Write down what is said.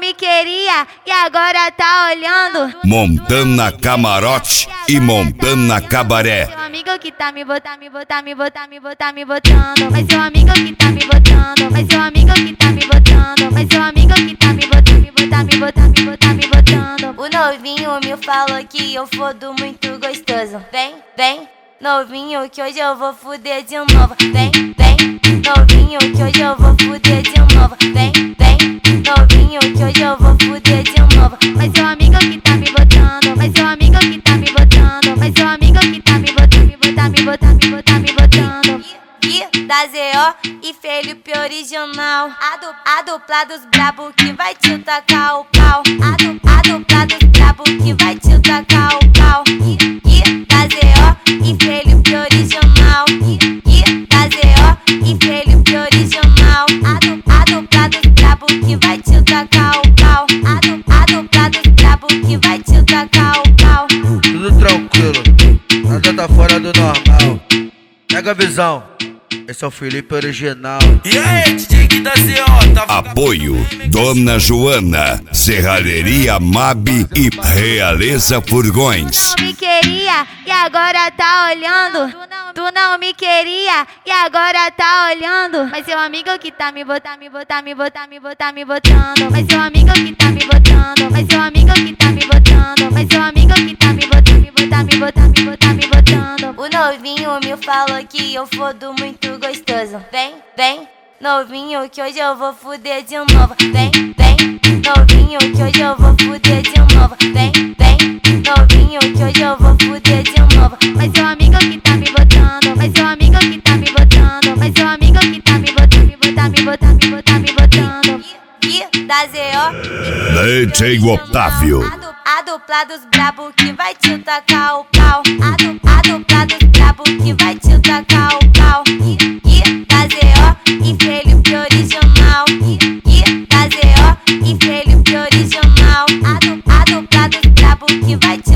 me queria e agora tá olhando. Montana Camarote e Montana Cabaré. Seu amigo que tá me botando. Mas seu amigo que tá me botando. Mas seu amigo que tá me botando. Mas seu amigo que tá me botando. O novinho me falou que eu fodo muito gostoso. Vem, novinho, que hoje eu vou fuder de novo. Vem, novinho, que hoje eu vou fuder de novo. Vem, novinho, que hoje eu vou fuder de novo. Mas seu amigo que tá me botando. Mas seu amigo que tá me botando. Mas seu amigo que tá me botando. Da ZO e Felipe original. A dupla dos brabo que vai te tacar o pau. A dupla dos brabo que vai te tacar o pau. Da ZO e Felipe original. Da ZO e Felipe original. A dupla dos brabo que vai te tacar o pau. A dupla dos brabo que vai te tacar o pau. Tudo tranquilo, nada tá fora do normal. Pega a visão. Esse é o Felipe original. E aí, DJ da CO, tá... Apoio Dona Joana, Serralheria Mab e Realeza Furgões. Tu não me queria e agora tá olhando. Tu não me queria e agora tá olhando. Mas seu amigo que tá me botando. Mas seu amigo que tá me botando. Mas seu amigo que tá me botando. Mas seu amigo que tá me botando. O novinho me falou que eu fodo muito gostoso. Vem, novinho, que hoje eu vou fuder de novo. Vem, novinho, que hoje eu vou fuder de novo. Vem, novinho, que hoje eu vou fuder de novo. Mas seu amigo que tá me botando. Mas seu amigo que tá me botando. Mas seu amigo que tá me botando. Da ZO DJ Otávio. A dupla dos brabo que vai te tacar o pau. A dupla dos brabo que vai te tacar o pau. Da ZO e Felipe original. Da ZO e Felipe original. A dupla dos brabo que vai te